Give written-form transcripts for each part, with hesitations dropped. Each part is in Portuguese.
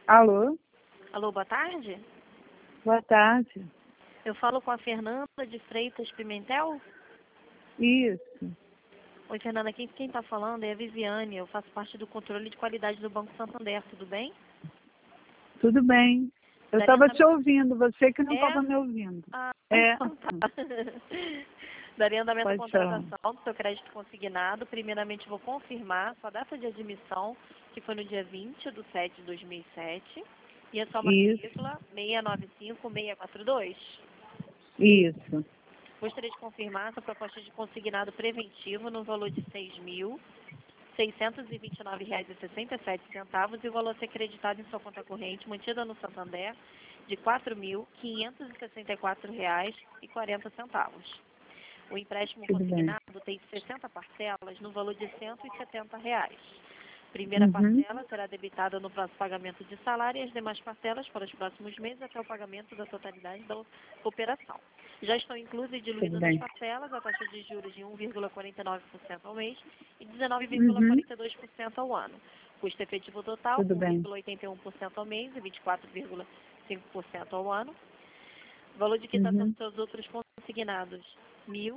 Alô? Alô, boa tarde. Boa tarde. Eu falo com a Fernanda de Freitas Pimentel. Isso. Oi, Fernanda, quem está falando é a Viviane. Eu faço parte do controle de qualidade do Banco Santander, tudo bem? Tudo bem. Eu estava te ouvindo, você que não estava me ouvindo. Então tá. Daria andamento à Pode falar. contratação do seu crédito consignado. Primeiramente, vou confirmar sua data de admissão, que foi no dia 20/7/2007. E a sua matrícula 695642. Isso. Gostaria de confirmar sua proposta de consignado preventivo no valor de R$ 6.629,67 e o valor a ser creditado em sua conta corrente, mantida no Santander, de R$ 4.564,40. O empréstimo consignado tem 60 parcelas no valor de R$ 170. Primeira parcela será debitada no próximo pagamento de salário e as demais parcelas para os próximos meses até o pagamento da totalidade da operação. Já estão inclusas e diluídas nas parcelas a taxa de juros de 1,49% ao mês e 19,42% ao ano. Custo efetivo total, 1,81% ao mês e 24,5% ao ano. Valor de quitação dos seus outros consignados, R$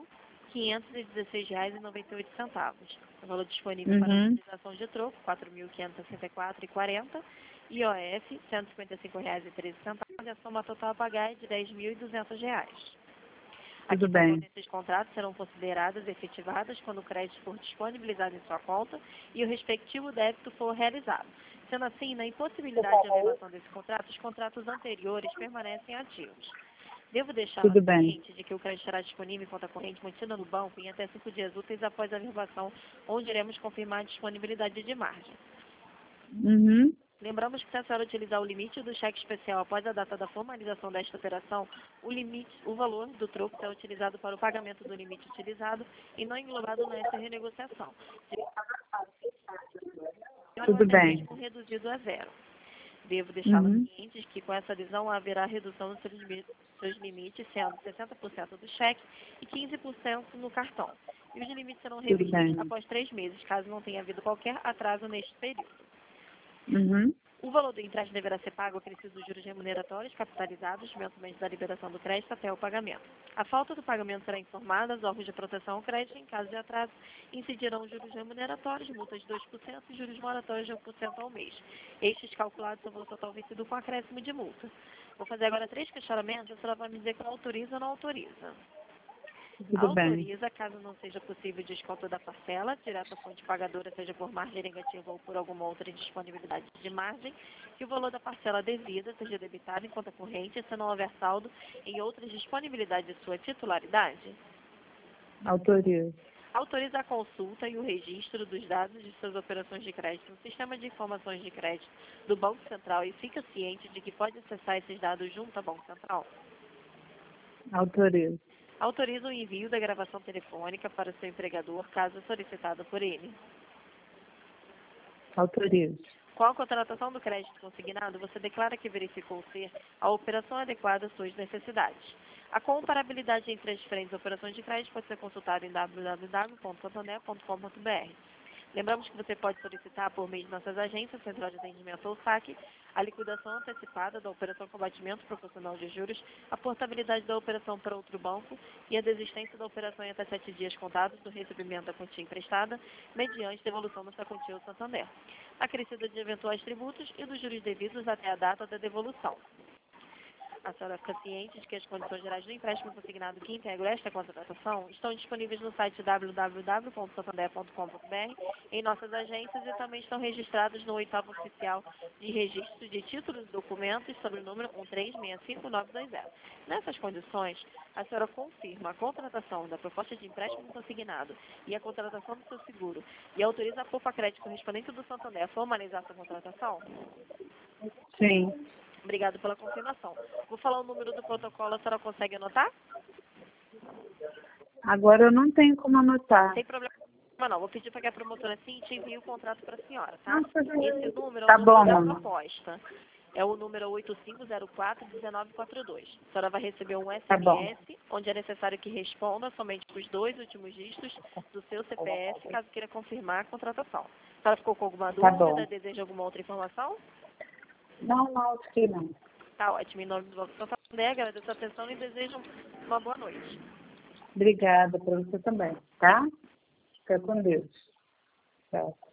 1.516,98. O valor disponível para utilização de troco, R$ 4.564,40. IOF, R$ 155,13. E a soma total a pagar é de R$ 10.200. A quitação desses contratos serão consideradas efetivadas quando o crédito for disponibilizado em sua conta e o respectivo débito for realizado. Sendo assim, na impossibilidade de averbação desse contrato, os contratos anteriores permanecem ativos. Devo deixar ciente de que o crédito estará disponível em conta corrente mantida no banco em até 5 dias úteis após a averbação, onde iremos confirmar a disponibilidade de margem. Lembramos que se a senhora utilizar o limite do cheque especial após a data da formalização desta operação, o valor do troco será utilizado para o pagamento do limite utilizado e não englobado nessa renegociação. Tudo bem. Reduzido a zero. Devo deixá-la ciente de que com essa adesão haverá redução dos seus limites, sendo 60% do cheque e 15% no cartão. E os limites serão revistos após 3 meses, caso não tenha havido qualquer atraso neste período. O valor do empréstimo deverá ser pago acrescido dos juros remuneratórios capitalizados mensalmente da liberação do crédito até o pagamento. A falta do pagamento será informada aos órgãos de proteção ao crédito. Em caso de atraso, incidirão juros remuneratórios, multas de 2% e juros moratórios de 1% ao mês. Estes calculados sobre o total vencido com acréscimo de multa. Vou fazer agora 3 questionamentos. A senhora vai me dizer que não autoriza ou não autoriza. Autoriza caso não seja possível desconto da parcela, direta fonte pagadora, seja por margem negativa ou por alguma outra indisponibilidade de margem, que o valor da parcela devida seja debitado em conta corrente, se não houver saldo em outras disponibilidades de sua titularidade. Autoriza. Autoriza a consulta e o registro dos dados de suas operações de crédito no Sistema de Informações de Crédito do Banco Central e fica ciente de que pode acessar esses dados junto ao Banco Central. Autoriza. Autoriza o envio da gravação telefônica para o seu empregador, caso solicitada por ele. Autoriza. Com a contratação do crédito consignado, você declara que verificou ser a operação adequada às suas necessidades. A comparabilidade entre as diferentes operações de crédito pode ser consultada em www.santander.com.br. Lembramos que você pode solicitar por meio de nossas agências, Central de Atendimento ou SAC, a liquidação antecipada da operação com abatimento proporcional de juros, a portabilidade da operação para outro banco e a desistência da operação em até 7 dias contados do recebimento da quantia emprestada, mediante devolução dessa quantia ao Santander, acrescida de eventuais tributos e dos juros devidos até a data da devolução. A senhora fica ciente de que as condições gerais do empréstimo consignado que integram esta contratação estão disponíveis no site www.santander.com.br, em nossas agências e também estão registrados no 8º Oficial de Registro de Títulos e Documentos sobre o número 1365920. Nessas condições, a senhora confirma a contratação da proposta de empréstimo consignado e a contratação do seu seguro e autoriza a Poupa Crédito correspondente do Santander a formalizar essa contratação? Sim. Obrigado pela confirmação. Vou falar o número do protocolo, a senhora consegue anotar? Agora eu não tenho como anotar. Sem problema não. Vou pedir para que a promotora te envie o contrato para a senhora, tá? Esse número Tá é o número da bom, proposta. É o número 8504-1942. A senhora vai receber um SMS, onde é necessário que responda somente os 2 últimos dígitos do seu CPF, caso queira confirmar a contratação. A senhora ficou com alguma dúvida? Deseja alguma outra informação? Não, acho que não. Tá ótimo. Em nome do Banco Santander, agradeço a atenção e desejo uma boa noite. Obrigada para você também, tá? Fica com Deus. Tchau.